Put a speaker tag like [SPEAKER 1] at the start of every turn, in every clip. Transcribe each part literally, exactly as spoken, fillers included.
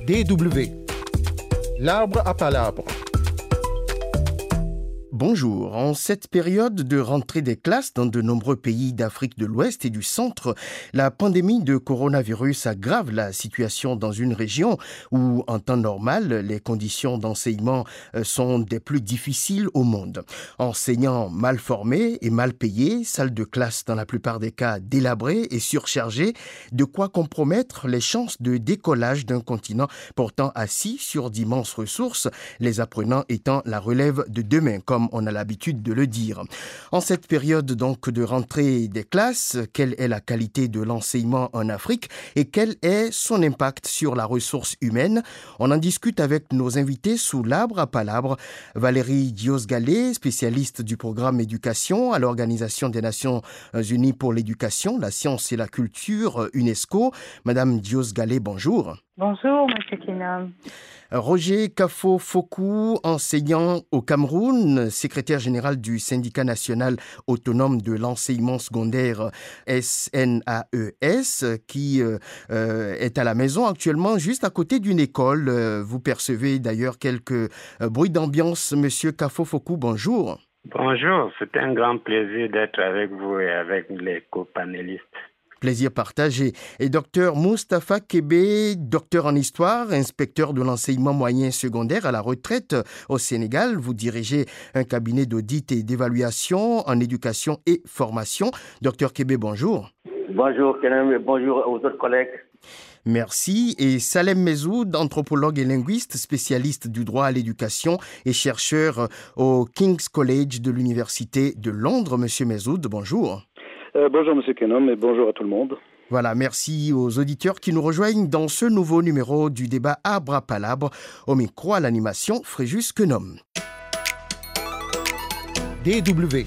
[SPEAKER 1] D W. L'arbre à palabres.
[SPEAKER 2] Bonjour. En cette période de rentrée des classes dans de nombreux pays d'Afrique de l'Ouest et du Centre, la pandémie de coronavirus aggrave la situation dans une région où, en temps normal, les conditions d'enseignement sont des plus difficiles au monde. Enseignants mal formés et mal payés, salles de classe dans la plupart des cas délabrées et surchargées, de quoi compromettre les chances de décollage d'un continent pourtant assis sur d'immenses ressources, les apprenants étant la relève de demain, comme on a l'habitude de le dire. En cette période donc de rentrée des classes, quelle est la qualité de l'enseignement en Afrique et quel est son impact sur la ressource humaine? On en discute avec nos invités sous l'arbre à palabres. Valérie Dios-Gallé, spécialiste du programme éducation à l'Organisation des Nations Unies pour l'éducation, la science et la culture, UNESCO. Madame Dios-Gallé, bonjour.
[SPEAKER 3] Bonjour, Monsieur Kenom.
[SPEAKER 2] Roger Kafo-Fokou, enseignant au Cameroun, secrétaire général du syndicat national autonome de l'enseignement secondaire S N A E S, qui euh, est à la maison actuellement juste à côté d'une école. Vous percevez d'ailleurs quelques euh, bruits d'ambiance. Monsieur Kafo-Fokou, bonjour.
[SPEAKER 4] Bonjour, c'est un grand plaisir d'être avec vous et avec les copanélistes.
[SPEAKER 2] Plaisir partagé. Et docteur Moustapha Kébé, docteur en histoire, inspecteur de l'enseignement moyen secondaire à la retraite au Sénégal. Vous dirigez un cabinet d'audit et d'évaluation en éducation et formation. Docteur Kébé, bonjour.
[SPEAKER 5] Bonjour, Kenem, et bonjour aux autres collègues.
[SPEAKER 2] Merci. Et Salem Mezoud, anthropologue et linguiste, spécialiste du droit à l'éducation et chercheur au King's College de l'Université de Londres. Monsieur Mezoud, bonjour.
[SPEAKER 6] Euh, bonjour Monsieur Kenom et bonjour à tout le monde.
[SPEAKER 2] Voilà, merci aux auditeurs qui nous rejoignent dans ce nouveau numéro du débat Arbre à Palabre. Au micro à l'animation, Fréjus Kenom.
[SPEAKER 1] D W.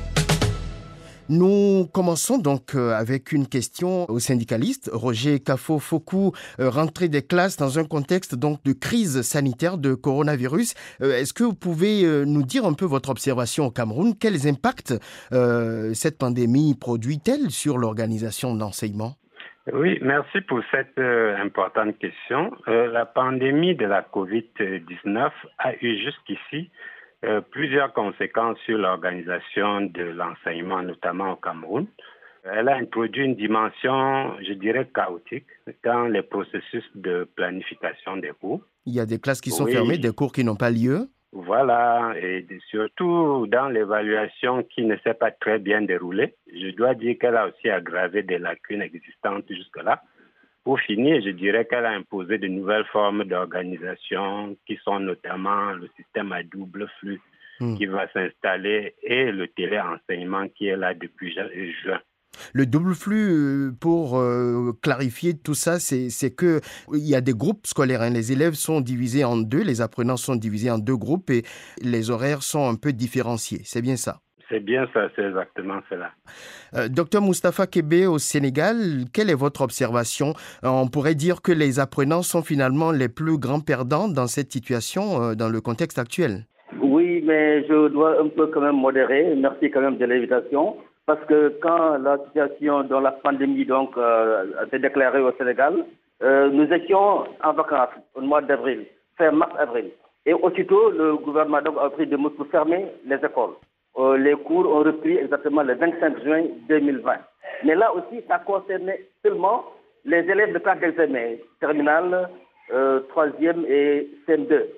[SPEAKER 2] Nous commençons donc avec une question au syndicaliste. Roger Kafo-Fokou, rentrée des classes dans un contexte donc de crise sanitaire de coronavirus. Est-ce que vous pouvez nous dire un peu votre observation au Cameroun? Quels impacts euh, cette pandémie produit-elle sur l'organisation de l'enseignement?
[SPEAKER 4] Oui, merci pour cette euh, importante question. Euh, la pandémie de la covid dix-neuf a eu jusqu'ici Euh, plusieurs conséquences sur l'organisation de l'enseignement, notamment au Cameroun. Elle a introduit une dimension, je dirais, chaotique dans les processus de planification des cours.
[SPEAKER 2] Il y a des classes qui sont
[SPEAKER 4] oui.
[SPEAKER 2] fermées, des cours qui n'ont pas lieu.
[SPEAKER 4] Voilà, et surtout dans l'évaluation qui ne s'est pas très bien déroulée. Je dois dire qu'elle a aussi aggravé des lacunes existantes jusque-là. Pour finir, je dirais qu'elle a imposé de nouvelles formes d'organisation qui sont notamment le système à double flux mmh. qui va s'installer et le téléenseignement qui est là depuis juin.
[SPEAKER 2] Le double flux, pour euh, clarifier tout ça, c'est, c'est que il y a des groupes scolaires. Hein. Les élèves sont divisés en deux, les apprenants sont divisés en deux groupes et les horaires sont un peu différenciés. C'est bien ça?
[SPEAKER 4] C'est bien ça, c'est exactement cela.
[SPEAKER 2] Euh, docteur Moustapha Kébé au Sénégal, quelle est votre observation? euh, On pourrait dire que les apprenants sont finalement les plus grands perdants dans cette situation, euh, dans le contexte actuel.
[SPEAKER 5] Oui, mais je dois un peu quand même modérer. Merci quand même de l'invitation. Parce que quand la situation dans la pandémie donc, euh, s'est déclarée au Sénégal, euh, nous étions en vacances au mois d'avril, fin mars-avril. Et aussitôt, le gouvernement donc, a pris des mesures pour fermer les écoles. Euh, les cours ont repris exactement le vingt-cinq juin deux mille vingt. Mais là aussi, ça concernait seulement les élèves de classe d'examen, terminale, euh, troisième et C M deux.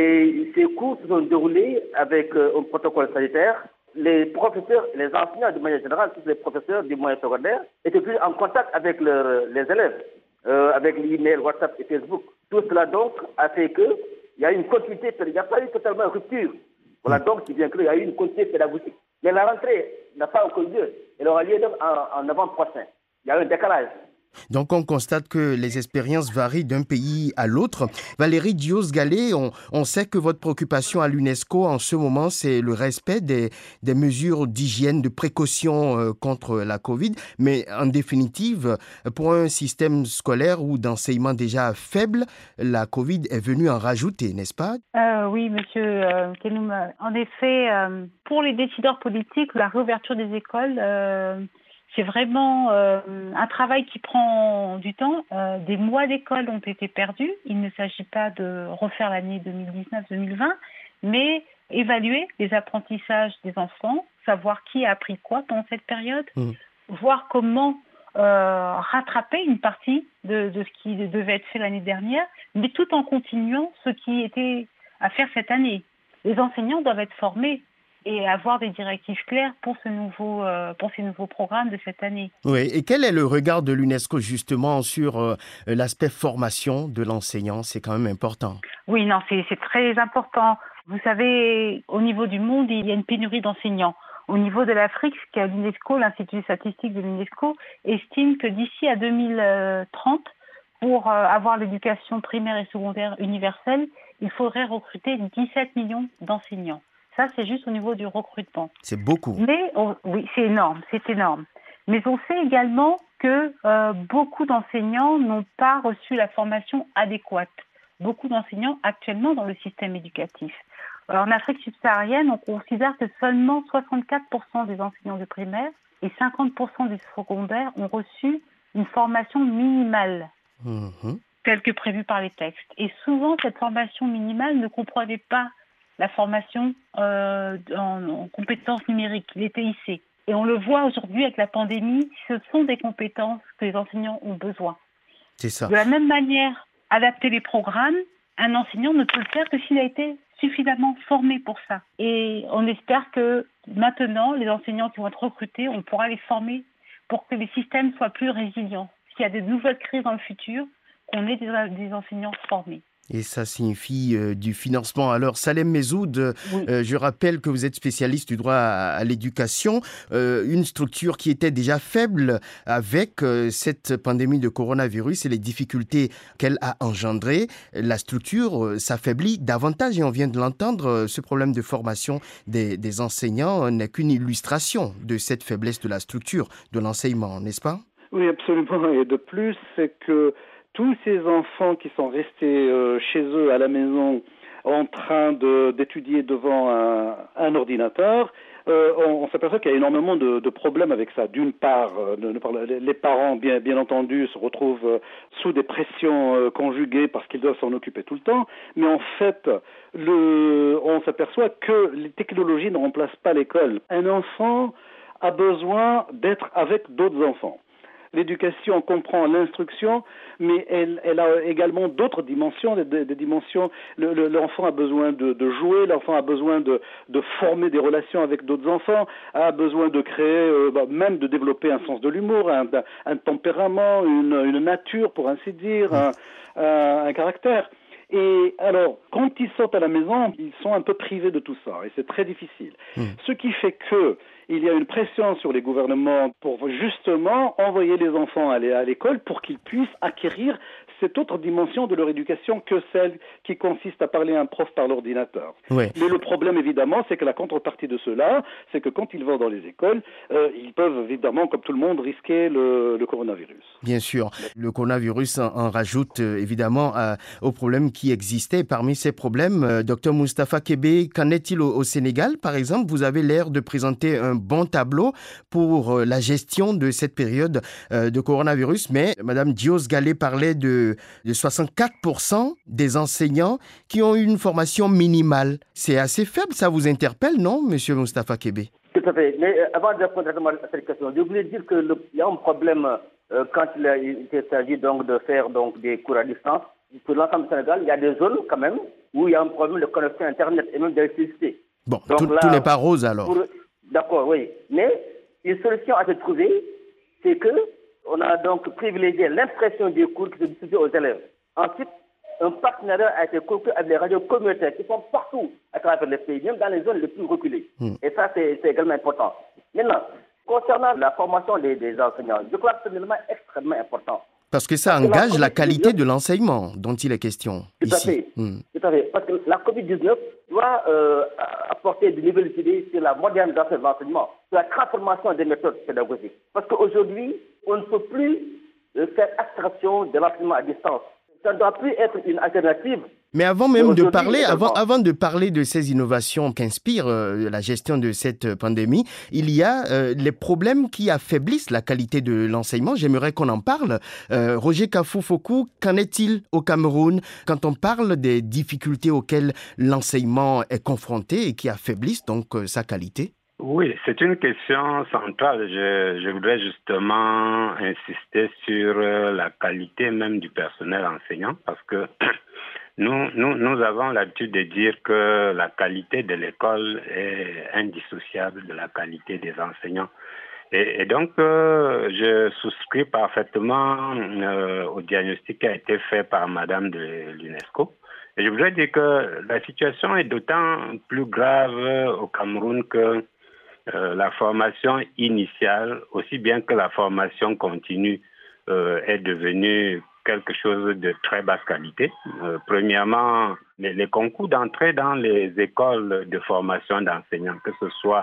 [SPEAKER 5] Et ces cours se sont déroulés avec euh, un protocole sanitaire. Les professeurs, les enseignants de manière générale, tous les professeurs du moyen secondaire, étaient plus en contact avec leur, les élèves, euh, avec l'email, WhatsApp et Facebook. Tout cela donc a fait qu'il y a une continuité, il n'y a pas eu totalement une rupture. Voilà donc, c'est bien clair, il y a eu une continuité pédagogique. Mais la rentrée n'a pas encore lieu. Elle aura lieu en, en novembre prochain. Il y a un décalage.
[SPEAKER 2] Donc, on constate que les expériences varient d'un pays à l'autre. Valérie Dios-Gallé, on, on sait que votre préoccupation à l'UNESCO en ce moment, c'est le respect des, des mesures d'hygiène, de précaution euh, contre la COVID. Mais en définitive, pour un système scolaire ou d'enseignement déjà faible, la COVID est venue en rajouter, n'est-ce pas?
[SPEAKER 3] euh, Oui, monsieur euh, Kenoum. En effet, euh, pour les décideurs politiques, la réouverture des écoles... Euh, C'est vraiment euh, un travail qui prend du temps. Euh, des mois d'école ont été perdus. Il ne s'agit pas de refaire l'année deux mille dix-neuf deux mille vingt, mais évaluer les apprentissages des enfants, savoir qui a appris quoi pendant cette période, mmh. voir comment euh, rattraper une partie de, de ce qui devait être fait l'année dernière, mais tout en continuant ce qui était à faire cette année. Les enseignants doivent être formés et avoir des directives claires pour, ce nouveau, euh, pour ces nouveaux programmes de cette année.
[SPEAKER 2] Oui, et quel est le regard de l'UNESCO justement sur euh, l'aspect formation de l'enseignant? C'est quand même important.
[SPEAKER 3] Oui, non, c'est, c'est très important. Vous savez, au niveau du monde, il y a une pénurie d'enseignants. Au niveau de l'Afrique, ce qu'à l'UNESCO, l'Institut statistique de l'UNESCO, estime que d'ici à deux mille trente, pour euh, avoir l'éducation primaire et secondaire universelle, il faudrait recruter dix-sept millions d'enseignants. Ça, c'est juste au niveau du recrutement.
[SPEAKER 2] C'est beaucoup.
[SPEAKER 3] Mais on, oui, c'est énorme, c'est énorme. Mais on sait également que euh, beaucoup d'enseignants n'ont pas reçu la formation adéquate. Beaucoup d'enseignants actuellement dans le système éducatif. Alors, en Afrique subsaharienne, on considère que seulement soixante-quatre pour cent des enseignants du primaire et cinquante pour cent du secondaire ont reçu une formation minimale, mmh. telle que prévue par les textes. Et souvent, cette formation minimale ne comprenait pas la formation euh, en, en compétences numériques, les T I C. Et on le voit aujourd'hui avec la pandémie, ce sont des compétences que les enseignants ont besoin.
[SPEAKER 2] C'est ça.
[SPEAKER 3] De la même manière, adapter les programmes, un enseignant ne peut le faire que s'il a été suffisamment formé pour ça. Et on espère que maintenant, les enseignants qui vont être recrutés, on pourra les former pour que les systèmes soient plus résilients. S'il y a de nouvelles crises dans le futur, qu'on ait des, des enseignants formés.
[SPEAKER 2] Et ça signifie euh, du financement. Alors, Salem Mezoud, oui. euh, je rappelle que vous êtes spécialiste du droit à, à l'éducation, euh, une structure qui était déjà faible avec euh, cette pandémie de coronavirus et les difficultés qu'elle a engendrées. La structure euh, s'affaiblit davantage et on vient de l'entendre, euh, ce problème de formation des, des enseignants n'est qu'une illustration de cette faiblesse de la structure de l'enseignement, n'est-ce pas?
[SPEAKER 6] Oui, absolument. Et de plus, c'est que tous ces enfants qui sont restés euh, chez eux à la maison en train de, d'étudier devant un, un ordinateur, euh, on, on s'aperçoit qu'il y a énormément de, de problèmes avec ça. D'une part, euh, les parents, bien, bien entendu, se retrouvent euh, sous des pressions euh, conjuguées parce qu'ils doivent s'en occuper tout le temps. Mais en fait, le, on s'aperçoit que les technologies ne remplacent pas l'école. Un enfant a besoin d'être avec d'autres enfants. L'éducation comprend l'instruction, mais elle, elle a également d'autres dimensions, des, des dimensions. Le, le, l'enfant a besoin de, de jouer, l'enfant a besoin de, de former des relations avec d'autres enfants, a besoin de créer, euh, bah, même de développer un sens de l'humour, un, un tempérament, une, une nature, pour ainsi dire, un, un, un caractère. Et alors, quand ils sortent à la maison, ils sont un peu privés de tout ça, et c'est très difficile. Mmh. Ce qui fait que il y a une pression sur les gouvernements pour justement envoyer les enfants aller à l'école pour qu'ils puissent acquérir cette autre dimension de leur éducation que celle qui consiste à parler à un prof par l'ordinateur.
[SPEAKER 2] Ouais.
[SPEAKER 6] Mais le problème, évidemment, c'est que la contrepartie de cela, c'est que quand ils vont dans les écoles, euh, ils peuvent évidemment, comme tout le monde, risquer le, le coronavirus.
[SPEAKER 2] Bien sûr. Le coronavirus en, en rajoute euh, évidemment euh, aux problèmes qui existaient. Parmi ces problèmes, euh, Dr Moustapha Kébé, qu'en est-il au, au Sénégal, par exemple? Vous avez l'air de présenter un bon tableau pour euh, la gestion de cette période euh, de coronavirus, mais Mme Dios Galé parlait de, de soixante-quatre pour cent des enseignants qui ont eu une formation minimale. C'est assez faible, ça vous interpelle, non, M. Moustapha Kébé?
[SPEAKER 5] Tout à fait. Mais euh, avant de répondre à cette question, je voulais dire qu'il y a un problème euh, quand il, a, il s'agit donc de faire donc, des cours à distance. Pour l'ensemble du Sénégal, il y a des zones quand même où il y a un problème de connexion Internet et même d'électricité.
[SPEAKER 2] Bon, donc, tout, là, tout n'est pas rose alors.
[SPEAKER 5] Pour, d'accord, oui. Mais une solution à se trouver, c'est que on a donc privilégié l'impression des cours qui se distribuent aux élèves. Ensuite, un partenariat a été conclu avec les radios communautaires qui sont partout à travers le pays, même dans les zones les plus reculées. Mmh. Et ça, c'est, c'est également important. Maintenant, concernant la formation des, des enseignants, je crois que c'est un élément extrêmement important.
[SPEAKER 2] Parce que ça engage la, la qualité de l'enseignement dont il est question
[SPEAKER 5] tout
[SPEAKER 2] ici.
[SPEAKER 5] À fait.
[SPEAKER 2] Mmh.
[SPEAKER 5] Tout à fait. Parce que la covid dix-neuf doit euh, apporter de nouvelles idées sur la modernisation de l'enseignement, sur la transformation des méthodes pédagogiques. Parce qu'aujourd'hui, on ne peut plus faire abstraction de l'enseignement à distance. Ça ne doit plus être une alternative.
[SPEAKER 2] Mais avant même de parler, avant, avant de parler de ces innovations qu'inspire euh, la gestion de cette pandémie, il y a euh, les problèmes qui affaiblissent la qualité de l'enseignement. J'aimerais qu'on en parle. Euh, Roger Kafou-Fokou, qu'en est-il au Cameroun quand on parle des difficultés auxquelles l'enseignement est confronté et qui affaiblissent donc euh, sa qualité?
[SPEAKER 4] Oui, c'est une question centrale. Je, je voudrais justement insister sur la qualité même du personnel enseignant parce que nous, nous, nous avons l'habitude de dire que la qualité de l'école est indissociable de la qualité des enseignants. Et, et donc, euh, je souscris parfaitement euh, au diagnostic qui a été fait par Madame de l'UNESCO. Et je voudrais dire que la situation est d'autant plus grave au Cameroun que Euh, la formation initiale, aussi bien que la formation continue, euh, est devenue quelque chose de très basse qualité. Euh, premièrement, les, les concours d'entrée dans les écoles de formation d'enseignants, que ce soit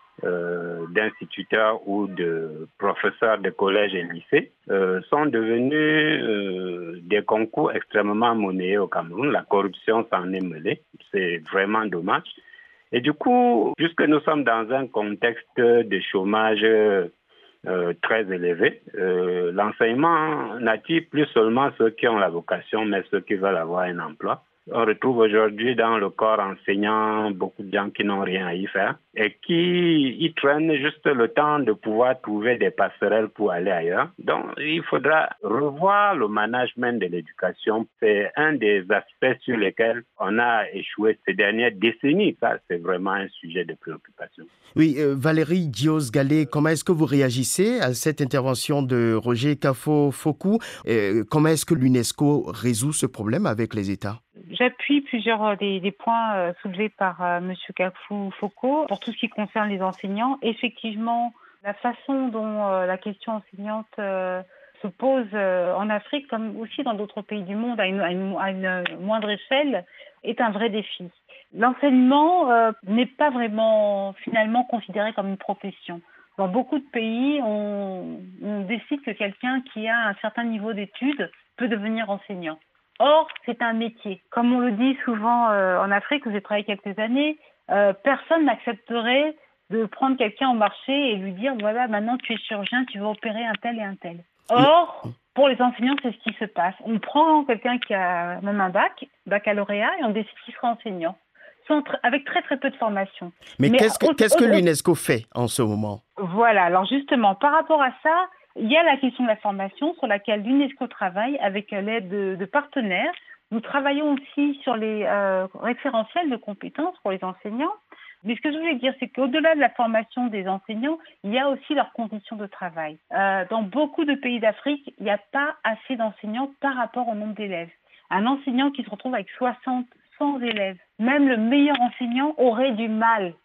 [SPEAKER 4] euh, d'instituteurs ou de professeurs de collège et lycée, euh, sont devenus euh, des concours extrêmement monnayés au Cameroun. La corruption s'en est mêlée. C'est vraiment dommage. Et du coup, puisque nous sommes dans un contexte de chômage euh, très élevé, euh, l'enseignement n'attire plus seulement ceux qui ont la vocation, mais ceux qui veulent avoir un emploi. On retrouve aujourd'hui dans le corps enseignant beaucoup de gens qui n'ont rien à y faire et qui y traînent juste le temps de pouvoir trouver des passerelles pour aller ailleurs. Donc, il faudra revoir le management de l'éducation. C'est un des aspects sur lesquels on a échoué ces dernières décennies. Ça, c'est vraiment un sujet de préoccupation.
[SPEAKER 2] Oui, euh, Valérie Dios-Gallet, comment est-ce que vous réagissez à cette intervention de Roger Kafou-Fokou? euh, Comment est-ce que l'UNESCO résout ce problème avec les États?
[SPEAKER 3] J'appuie plusieurs euh, des, des points euh, soulevés par euh, M. Kafou-Fokou pour tout ce qui concerne les enseignants. Effectivement, la façon dont euh, la question enseignante euh, se pose euh, en Afrique, comme aussi dans d'autres pays du monde, à une, à une, à une moindre échelle, est un vrai défi. L'enseignement euh, n'est pas vraiment finalement considéré comme une profession. Dans beaucoup de pays, on, on décide que quelqu'un qui a un certain niveau d'études peut devenir enseignant. Or, c'est un métier. Comme on le dit souvent euh, en Afrique, où j'ai travaillé quelques années, euh, personne n'accepterait de prendre quelqu'un au marché et lui dire, voilà, maintenant tu es chirurgien, tu vas opérer un tel et un tel. Or, pour les enseignants, c'est ce qui se passe. On prend quelqu'un qui a même un bac, baccalauréat, et on décide qu'il sera enseignant, sans, avec très très peu de formation.
[SPEAKER 2] Mais, Mais qu'est-ce que, au, qu'est-ce que l'UNESCO fait en ce moment?
[SPEAKER 3] Voilà, alors justement, par rapport à ça, il y a la question de la formation sur laquelle l'UNESCO travaille avec l'aide de, de partenaires. Nous travaillons aussi sur les euh, référentiels de compétences pour les enseignants. Mais ce que je voulais dire, c'est qu'au-delà de la formation des enseignants, il y a aussi leurs conditions de travail. Euh, dans beaucoup de pays d'Afrique, il n'y a pas assez d'enseignants par rapport au nombre d'élèves. Un enseignant qui se retrouve avec soixante, cent élèves, même le meilleur enseignant aurait du mal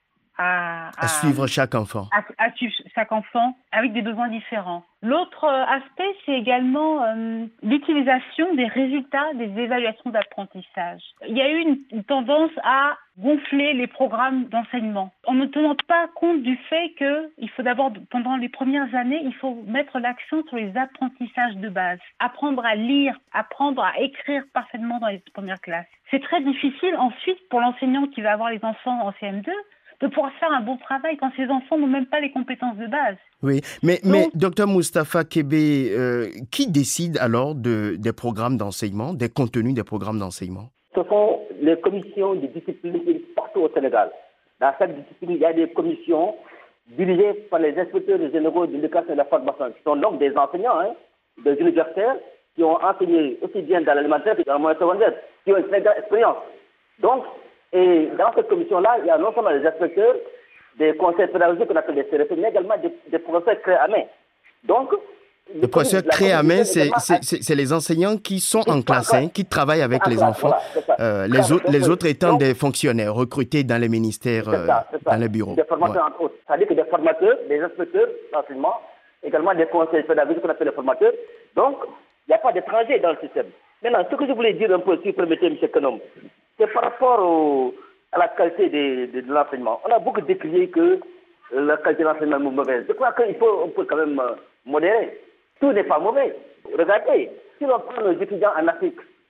[SPEAKER 3] à,
[SPEAKER 2] à, à suivre chaque enfant.
[SPEAKER 3] À, à suivre chaque enfant avec des besoins différents. L'autre aspect, c'est également euh, l'utilisation des résultats des évaluations d'apprentissage. Il y a eu une, une tendance à gonfler les programmes d'enseignement en ne tenant pas compte du fait qu'il faut d'abord, pendant les premières années, il faut mettre l'accent sur les apprentissages de base. Apprendre à lire, apprendre à écrire parfaitement dans les premières classes. C'est très difficile ensuite pour l'enseignant qui va avoir les enfants en C M deux de pouvoir faire un bon travail quand ces enfants n'ont même pas les compétences de base.
[SPEAKER 2] Oui, mais, Donc, mais docteur Moustapha Kébé, euh, qui décide alors de, des programmes d'enseignement, des contenus des programmes d'enseignement?
[SPEAKER 5] Ce sont les commissions de discipline partout au Sénégal. Dans chaque discipline, il y a des commissions dirigées par les inspecteurs généraux de l'éducation et de la formation, qui sont donc des enseignants, hein, des universitaires, qui ont enseigné aussi bien dans l'élémentaire que dans le moyen secondaire, qui ont une très grande expérience. Donc, et dans cette commission-là, il y a non seulement des inspecteurs, des conseils pédagogiques qu'on appelle des C R P, mais également des, des professeurs créés à main. Donc,
[SPEAKER 2] les professeurs créés à main, c'est, c'est, c'est, c'est les enseignants qui sont qui en classe, hein, qui travaillent avec les classe, enfants, voilà, euh, les, autres, les autres étant donc, des fonctionnaires recrutés dans les ministères, c'est ça, c'est ça. Dans les bureaux.
[SPEAKER 5] Des formateurs, ouais. Entre autres. C'est-à-dire que des formateurs, des inspecteurs d'enseignement, également des conseils pédagogiques qu'on appelle les formateurs. Donc, il n'y a pas d'étrangers dans le système. Maintenant, ce que je voulais dire un peu, si vous permettez, M. Kanom, c'est par rapport au, à la qualité de, de, de l'enseignement. On a beaucoup décrié que la qualité de l'enseignement est mauvaise. Je crois qu'il faut on peut quand même modérer. Tout n'est pas mauvais. Regardez, si l'on prend nos étudiants en Afrique,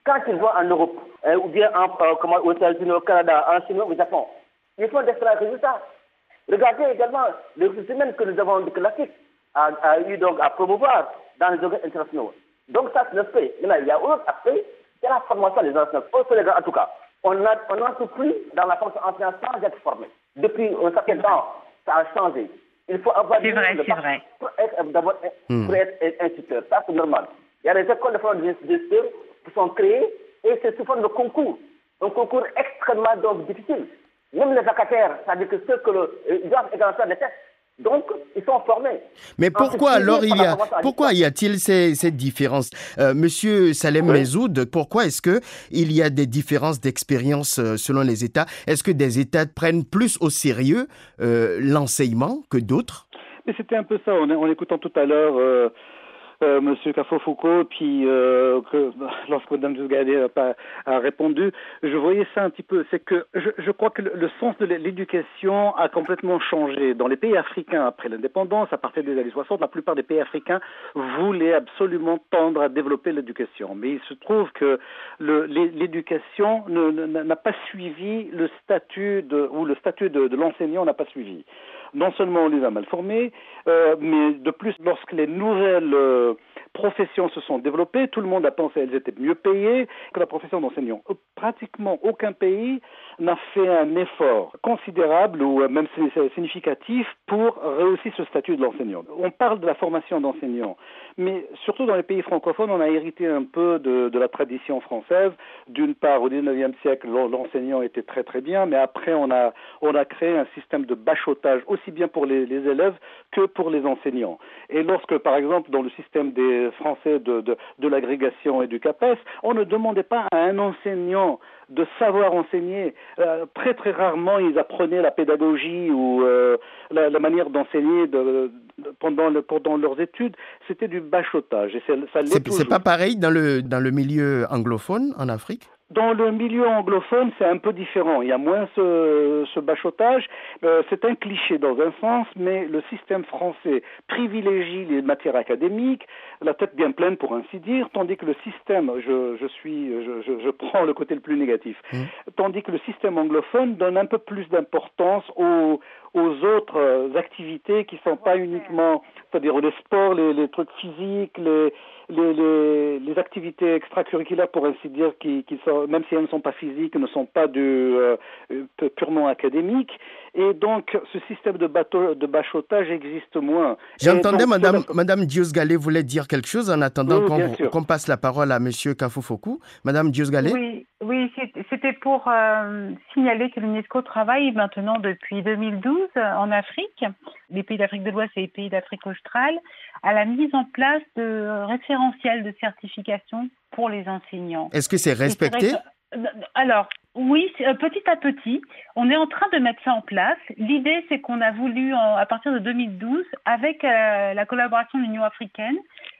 [SPEAKER 5] quand ils vont en Europe, hein, ou bien en, euh, comment, aux États-Unis, au Canada, en Chine, au Japon, ils font d'excellents résultats. Regardez également les ressources humaines que nous avons, que l'Afrique a, a eu donc à promouvoir dans les organes internationaux. Donc ça, c'est l'aspect. Maintenant, il y a un autre aspect, c'est la formation des enseignants. Au Sénégal, en tout cas, on n'entre plus dans la fonction enseignante sans être formé. Depuis un certain temps, ça a changé. Il faut avoir
[SPEAKER 3] c'est vrai, c'est vrai.
[SPEAKER 5] pour être, d'abord, hmm. pour être instituteur. Ça, c'est normal. Il y a des écoles de formation d'instituteurs qui sont créées et c'est sous forme de concours. Un concours extrêmement donc difficile. Même les vacataires, c'est-à-dire que ceux que le, ils doivent également faire des tests. Donc, ils sont formés.
[SPEAKER 2] Mais pourquoi Ensuite, alors il y a, pourquoi y a-t-il ces, ces différences euh, Monsieur Salem oui. Mezoud, pourquoi est-ce que il y a des différences d'expérience euh, selon les États? Est-ce que des États prennent plus au sérieux euh, l'enseignement que d'autres?
[SPEAKER 6] Mais c'était un peu ça, en, en écoutant tout à l'heure euh, euh, Monsieur Kafofouko, puis euh, que, lorsque Mme Diouzgalé a, a répondu, je voyais ça un petit peu. C'est que je, je crois que le, le sens de l'éducation a complètement changé. Dans les pays africains, après l'indépendance, à partir des années soixante, la plupart des pays africains voulaient absolument tendre à développer l'éducation. Mais il se trouve que le, l'éducation ne, ne, n'a pas suivi le statut de, ou le statut de, de l'enseignant n'a pas suivi. Non seulement on les a mal formés, euh, mais de plus, lorsque les nouvelles euh, professions se sont développées, tout le monde a pensé qu'elles étaient mieux payées que la profession d'enseignant. Pratiquement aucun pays n'a fait un effort considérable ou même significatif pour rehausser ce statut de l'enseignant. On parle de la formation d'enseignants, mais surtout dans les pays francophones, on a hérité un peu de, de la tradition française. D'une part, au dix-neuvième siècle, l'enseignant était très très bien, mais après on a, on a créé un système de bachotage aussi bien pour les, les élèves que pour les enseignants. Et lorsque, par exemple, dans le système des Français de, de, de l'agrégation et du CAPES, on ne demandait pas à un enseignant de savoir enseigner. Euh, très très rarement, ils apprenaient la pédagogie ou euh, la, la manière d'enseigner de, de, pendant, le, pendant leurs études. C'était du bachotage. Et c'est, ça l'est
[SPEAKER 2] c'est,
[SPEAKER 6] toujours.
[SPEAKER 2] c'est pas pareil dans le, dans le milieu anglophone en Afrique?
[SPEAKER 6] Dans le milieu anglophone, c'est un peu différent. Il y a moins ce, ce bachotage. Euh, c'est un cliché dans un sens, mais le système français privilégie les matières académiques, la tête bien pleine pour ainsi dire, tandis que le système, je, je suis, je, je, je prends le côté le plus négatif, mmh. tandis que le système anglophone donne un peu plus d'importance aux, aux autres activités qui ne sont pas uniquement, c'est-à-dire les sports, les, les trucs physiques, les Les, les, les activités extracurriculaires, pour ainsi dire, qui, qui sont, même si elles ne sont pas physiques, ne sont pas du, euh, purement académiques. Et donc, ce système de, bateau, de bachotage existe moins.
[SPEAKER 2] J'entendais
[SPEAKER 6] donc,
[SPEAKER 2] Madame,
[SPEAKER 6] la...
[SPEAKER 2] Madame Diouzgalé voulait dire quelque chose en attendant
[SPEAKER 6] oui,
[SPEAKER 2] qu'on, qu'on passe la parole à Monsieur Kafofouko. Madame Diouzgalé?
[SPEAKER 3] Oui, oui, c'était pour euh, signaler que l'UNESCO travaille maintenant depuis deux mille douze en Afrique, les pays d'Afrique de l'Ouest et les pays d'Afrique australe, à la mise en place de référentiels de certification pour les enseignants.
[SPEAKER 2] Est-ce que c'est respecté?
[SPEAKER 3] Alors, oui, petit à petit, on est en train de mettre ça en place. L'idée, c'est qu'on a voulu, à partir de deux mille douze, avec euh, la collaboration de l'Union africaine,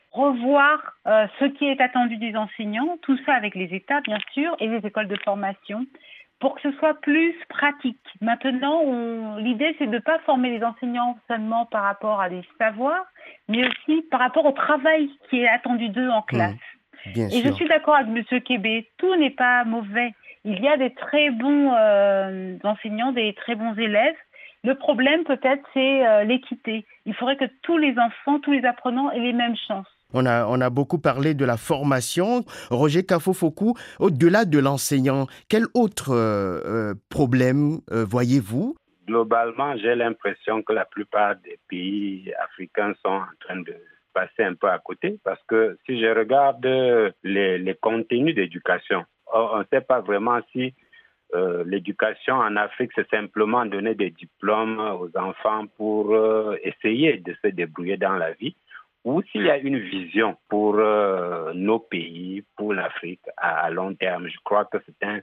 [SPEAKER 3] revoir euh, ce qui est attendu des enseignants, tout ça avec les États, bien sûr, et les écoles de formation, pour que ce soit plus pratique. Maintenant, on... l'idée, c'est de ne pas former les enseignants seulement par rapport à des savoirs, mais aussi par rapport au travail qui est attendu d'eux en classe.
[SPEAKER 2] Mmh, bien
[SPEAKER 3] et
[SPEAKER 2] sûr.
[SPEAKER 3] Je suis d'accord avec M. Kébé, tout n'est pas mauvais. Il y a des très bons euh, enseignants, des très bons élèves. Le problème, peut-être, c'est euh, l'équité. Il faudrait que tous les enfants, tous les apprenants aient les mêmes chances.
[SPEAKER 2] On a, on a beaucoup parlé de la formation. Roger Kafofouko, au-delà de l'enseignant, quel autre euh, euh, problème euh, voyez-vous?
[SPEAKER 4] Globalement, j'ai l'impression que la plupart des pays africains sont en train de passer un peu à côté parce que si je regarde les, les contenus d'éducation, on ne sait pas vraiment si euh, l'éducation en Afrique, c'est simplement donner des diplômes aux enfants pour euh, essayer de se débrouiller dans la vie, ou s'il y a une vision pour euh, nos pays, pour l'Afrique à, à long terme. Je crois que c'est un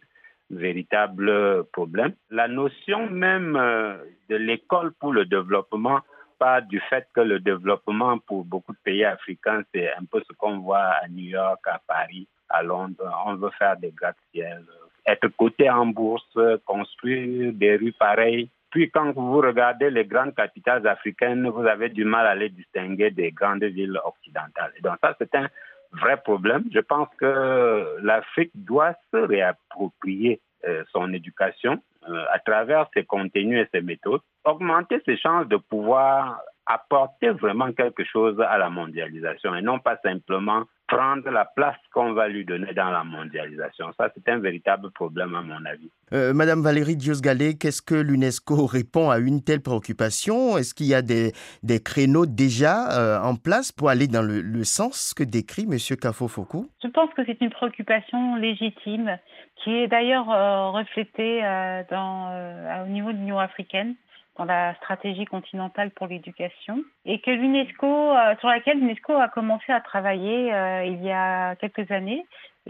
[SPEAKER 4] véritable problème. La notion même euh, de l'école pour le développement part du fait que le développement pour beaucoup de pays africains, c'est un peu ce qu'on voit à New York, à Paris, à Londres. On veut faire des gratte-ciel, être coté en bourse, construire des rues pareilles. Puis quand vous regardez les grandes capitales africaines, vous avez du mal à les distinguer des grandes villes occidentales. Et donc ça, c'est un vrai problème. Je pense que l'Afrique doit se réapproprier euh, son éducation euh, à travers ses contenus et ses méthodes, augmenter ses chances de pouvoir apporter vraiment quelque chose à la mondialisation et non pas simplement prendre la place qu'on va lui donner dans la mondialisation. Ça, c'est un véritable problème à mon avis.
[SPEAKER 2] Euh, Madame Valérie Diosgalé, qu'est-ce que l'UNESCO répond à une telle préoccupation? Est-ce qu'il y a des, des créneaux déjà euh, en place pour aller dans le, le sens que décrit M. Kafo-Foku?
[SPEAKER 3] Je pense que c'est une préoccupation légitime qui est d'ailleurs euh, reflétée euh, dans, euh, au niveau de l'Union africaine, dans la stratégie continentale pour l'éducation, et que l'UNESCO, euh, sur laquelle l'UNESCO a commencé à travailler euh, il y a quelques années.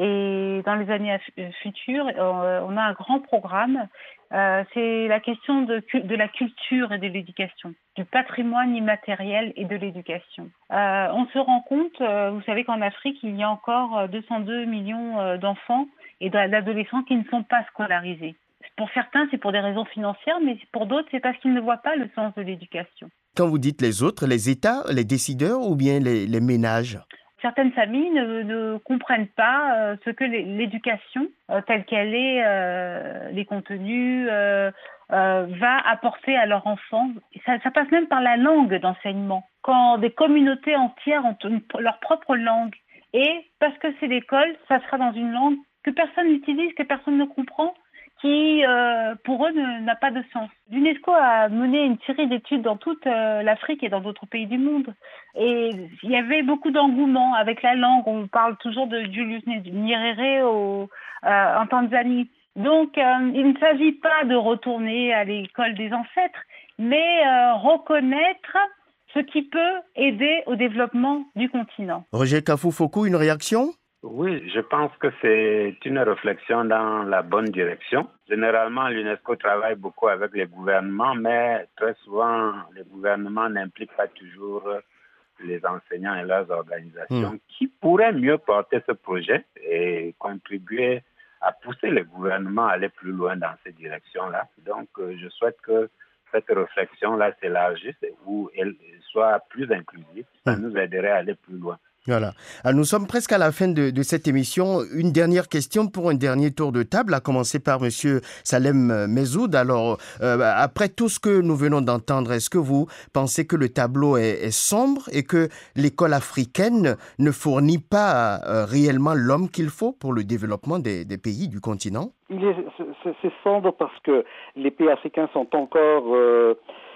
[SPEAKER 3] Et dans les années futures, euh, on a un grand programme. Euh, c'est la question de, de la culture et de l'éducation, du patrimoine immatériel et de l'éducation. Euh, on se rend compte, euh, vous savez qu'en Afrique, il y a encore deux cent deux millions d'enfants et d'adolescents qui ne sont pas scolarisés. Pour certains, c'est pour des raisons financières, mais pour d'autres, c'est parce qu'ils ne voient pas le sens de l'éducation.
[SPEAKER 2] Quand vous dites les autres, les États, les décideurs ou bien les, les ménages?
[SPEAKER 3] Certaines familles ne, ne comprennent pas euh, ce que l'éducation, euh, telle qu'elle est, euh, les contenus, euh, euh, va apporter à leur enfant. Ça, ça passe même par la langue d'enseignement. Quand des communautés entières ont une, leur propre langue, et parce que c'est l'école, ça sera dans une langue que personne n'utilise, que personne ne comprend, qui, euh, pour eux, ne, n'a pas de sens. L'UNESCO a mené une série d'études dans toute euh, l'Afrique et dans d'autres pays du monde. Et il y avait beaucoup d'engouement avec la langue. On parle toujours de Julius Nyerere au, euh, en Tanzanie. Donc, euh, il ne s'agit pas de retourner à l'école des ancêtres, mais euh, reconnaître ce qui peut aider au développement du continent.
[SPEAKER 2] Roger Kafo-Foku, une réaction ?
[SPEAKER 4] Oui, je pense que c'est une réflexion dans la bonne direction. Généralement, l'UNESCO travaille beaucoup avec les gouvernements, mais très souvent, les gouvernements n'impliquent pas toujours les enseignants et leurs organisations mmh. qui pourraient mieux porter ce projet et contribuer à pousser les gouvernements à aller plus loin dans ces directions-là. Donc, je souhaite que cette réflexion-là s'élargisse ou elle soit plus inclusive. Ça mmh. nous aiderait à aller plus loin.
[SPEAKER 2] Voilà. Alors, nous sommes presque à la fin de, de cette émission. Une dernière question pour un dernier tour de table, à commencer par M. Salem Mezoud. Alors, euh, après tout ce que nous venons d'entendre, est-ce que vous pensez que le tableau est, est sombre et que l'école africaine ne fournit pas euh, réellement l'homme qu'il faut pour le développement des, des pays du continent?
[SPEAKER 6] Il est, c'est, c'est sombre parce que les pays africains sont encore... Euh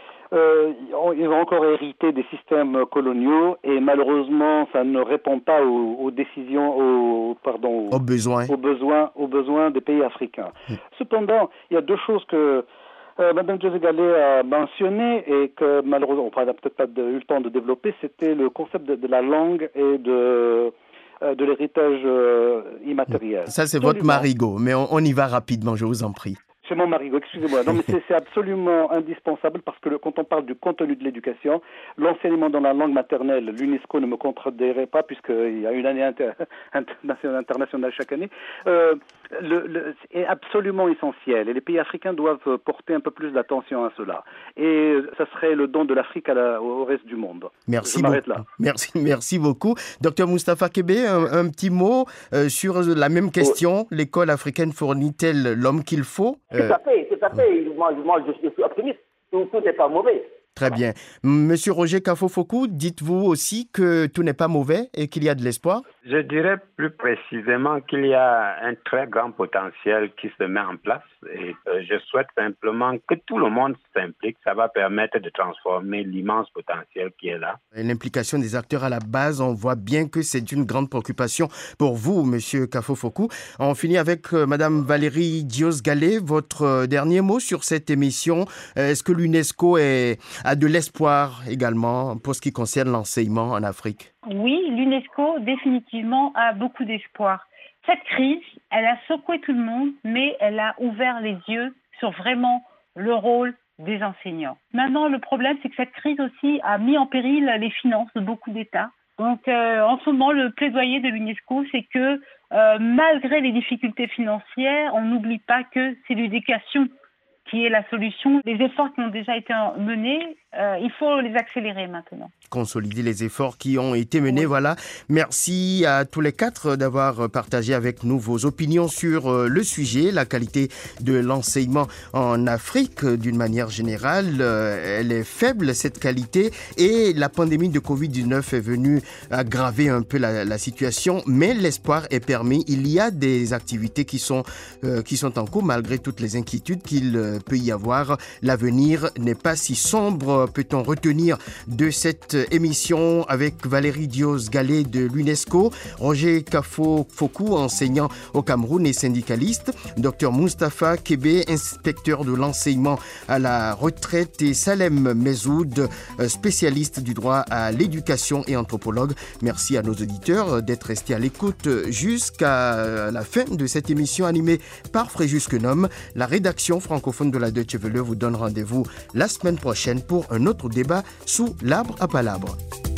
[SPEAKER 6] Euh, ils ont encore hérité des systèmes coloniaux et malheureusement, ça ne répond pas aux, aux décisions, aux, pardon, aux,
[SPEAKER 2] aux besoins,
[SPEAKER 6] aux besoins, aux besoins des pays africains. Mmh. Cependant, il y a deux choses que euh, Mme Diosgalé a mentionnées et que malheureusement, on n'a peut-être pas de, eu le temps de développer. C'était le concept de, de la langue et de euh, de l'héritage euh, immatériel.
[SPEAKER 2] Ça, c'est absolument. Votre marigot, mais on, on y va rapidement, je vous en prie.
[SPEAKER 6] C'est mon marigot, excusez-moi. Non, mais c'est, c'est absolument indispensable parce que le, quand on parle du contenu de l'éducation, l'enseignement dans la langue maternelle, l'UNESCO ne me contredirait pas puisqu'il y a une année inter, internationale, internationale chaque année, euh, le, le, est absolument essentiel. Et les pays africains doivent porter un peu plus d'attention à cela. Et ça serait le don de l'Afrique à la, au reste du monde.
[SPEAKER 2] Merci
[SPEAKER 6] Je m'arrête
[SPEAKER 2] beaucoup.
[SPEAKER 6] là.
[SPEAKER 2] Merci, merci beaucoup. Docteur Moustapha Kébé, un, un petit mot euh, sur la même question. Oui. L'école africaine fournit-elle l'homme qu'il faut ?
[SPEAKER 5] Tout à fait, tout à fait. Moi, moi je, je suis optimiste. Tout, tout n'est pas mauvais.
[SPEAKER 2] Très bien. Monsieur Roger Kafo-Foku, dites-vous aussi que tout n'est pas mauvais et qu'il y a de l'espoir?
[SPEAKER 4] Je dirais plus précisément qu'il y a un très grand potentiel qui se met en place et euh, je souhaite simplement que tout le monde s'implique. Ça va permettre de transformer l'immense potentiel qui est là.
[SPEAKER 2] Et l'implication des acteurs à la base, on voit bien que c'est une grande préoccupation pour vous, Monsieur Kafo-Foku. On finit avec euh, Madame Valérie Diosgalé. Votre euh, dernier mot sur cette émission. Euh, est-ce que l'UNESCO est, a de l'espoir également pour ce qui concerne l'enseignement en Afrique?
[SPEAKER 3] Oui, l'UNESCO définitivement a beaucoup d'espoir. Cette crise, elle a secoué tout le monde, mais elle a ouvert les yeux sur vraiment le rôle des enseignants. Maintenant, le problème, c'est que cette crise aussi a mis en péril les finances de beaucoup d'États. Donc, euh, en ce moment, le plaidoyer de l'UNESCO, c'est que euh, malgré les difficultés financières, on n'oublie pas que c'est l'éducation qui est la solution. Les efforts qui ont déjà été menés, euh, il faut les accélérer maintenant.
[SPEAKER 2] Consolider les efforts qui ont été menés,
[SPEAKER 3] Oui.
[SPEAKER 2] voilà. Merci à tous les quatre d'avoir partagé avec nous vos opinions sur le sujet, la qualité de l'enseignement en Afrique d'une manière générale. Elle est faible, cette qualité, et la pandémie de covid dix-neuf est venue aggraver un peu la, la situation, mais l'espoir est permis. Il y a des activités qui sont, euh, qui sont en cours malgré toutes les inquiétudes qu'il euh, peut y avoir. L'avenir n'est pas si sombre, peut-on retenir de cette émission avec Valérie Dios-Gallet de l'UNESCO, Roger Kafo-Fokou, enseignant au Cameroun et syndicaliste, Dr Moustapha Kébé, inspecteur de l'enseignement à la retraite, et Salem Mezoud, spécialiste du droit à l'éducation et anthropologue. Merci à nos auditeurs d'être restés à l'écoute jusqu'à la fin de cette émission animée par Fréjus Quenom. La rédaction francophone de la Deutsche Welle vous donne rendez-vous la semaine prochaine pour un autre débat sous l'arbre à palabres.